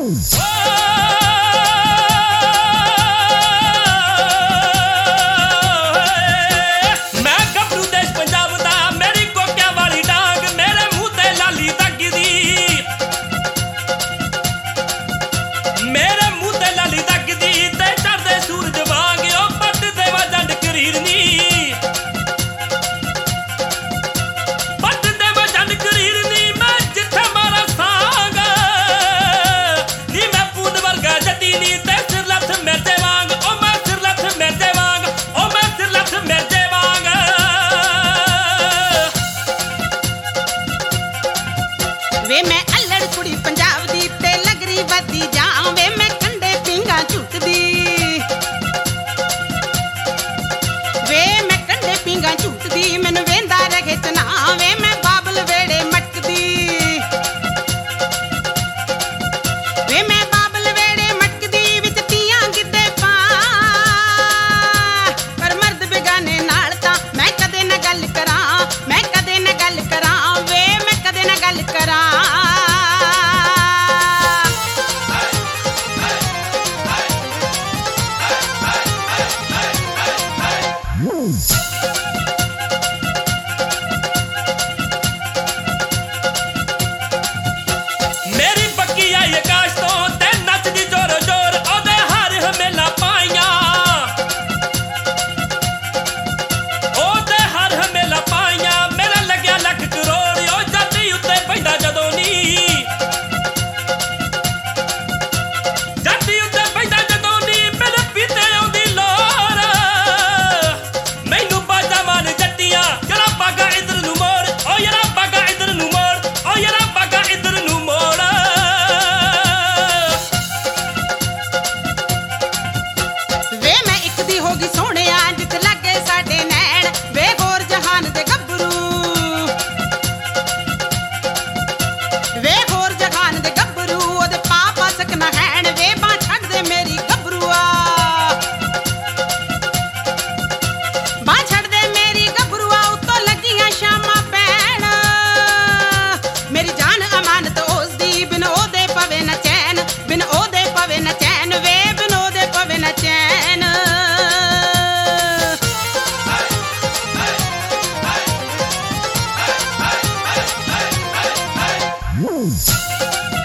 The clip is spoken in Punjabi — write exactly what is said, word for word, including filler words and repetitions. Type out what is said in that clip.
ਵੇ ਮੈਂ ਅਲੜ ਕੁੜੀ ਪੰਜਾਬ ਦੀ ਤੇ ਲਗਰੀ ਵੱਧਦੀ ਜਾਂ ਵੇ ਮੈਂ ਕੰਡੇ ਪਿੰਗਾ ਝੁੱਟਦੀ ਵੇ ਮੈਂ ਕੰਡੇ ਪਿੰਗਾ ਝੁੱਟਦੀ ਮੈਨੂੰ ਵੇਂਦਾ ਰਹੇ ਚਨਾ ਵੇ ਮੈਂ ਬਾਬਲ ਵੇੜੇ ਮਟਕਦੀ ਵੇ ਮੈਂ ਬਾਬਲ ਵੇੜੇ ਮਟਕਦੀ ਵਿੱਚ ਤੀਆਂ ਗਿੱਧੇ ਪਾ ਪਰ ਮਰਦ ਬੇਗਾਨੇ ਨਾਲ ਤਾਂ ਮੈਂ ਕਦੇ ਨਾ ਗੱਲ ਕਰਾਂ ਮੈਂ ਕਦੇ ਨਾ ਗੱਲ ਕਰਾਂ ਵੇ ਮੈਂ ਕਦੇ ਨਾ ਗੱਲ ਕਰਾਂ ਮੇਰੀ ਪੱਕੀ ਆਈ ਆਕਾਸ਼ ਤੋਂ ਤੇ ਨੱਚਦੀ ਜ਼ੋਰ ਜ਼ੋਰ ਉਹਦੇ ਹਰ ਹਮੇਲਾ ਪਾਈਆਂ ਉਹਦੇ ਹਰ ਹਮੇਲਾ ਪਾਈਆਂ ਮੇਰਾ ਲੱਗਿਆ ਲੱਖ ਕਰੋੜ ਉਹ ਜਾਤੀ ਉੱਤੇ ਪੈਂਦਾ ਜਦੋਂ ਨੀ ਜਾਤੀ ਉੱਤੇ ਪੈਂਦਾ ਜਦੋਂ ਨੀ ਮੇਰੇ ਪੀਤੇ ਆਉਂਦੀ ਲੋਰ ਮੈਨੂੰ ਬਾਜਾ ਮਾਰ ਜੱਟੀਆਂ ਜਰਾ ਬਾਗਾ ਇਧਰ ਨੂੰ ਮੋੜ ਓ ਯਾਰਾ ਬਾਗਾ ਇਧਰ ਨੂੰ ਮੋੜ ਓ ਯਾਰਾ ਬਾਗਾ ਇਧਰ ਨੂੰ ਮੋੜ ਵੇ ਮੈਂ ਇੱਕ ਦੀ ਹੋ ਗਈ ਸੋਹਣਿਆ ਜਿੱਤ ਲੱਗੇ ਸਾਡੇ ਨੈਣ ਵੇ ਗੋਰ ਜਹਾਨ ਦੇ ਗੱਭਰੂ ਵੇ ਗੋਰ ਜਹਾਨ ਦੇ ਗੱਭਰੂ ਉਹਦੇ ਪਾਪਾ ਸਕਣਾ ਹੈਣ ਵੇ ਬਾਂਹ ਛੱਡ ਦੇ ਮੇਰੀ ਗੱਭਰੂਆ ਬਾਂਹ ਛੱਡ ਦੇ ਮੇਰੀ ਗੱਭਰੂਆ ਉੱਤੋਂ ਲੱਗੀਆਂ ਸ਼ਾਮਾਂ ਪੈਣ ਮੇਰੀ ਜਾਨ ਅਮਾਨਤ ਉਸ ਦੀ ਬਿਨ ਉਹਦੇ ਪਵੇ ਨਾ ਚੈਨ ਬਿਨ ਉਹਦੇ ਪਵੇ ਨਾ ਚੈਨ ਵੇ ਬਿਨ ਉਹਦੇ ਪਵੇ ਨਾ ਚੈਨ Move.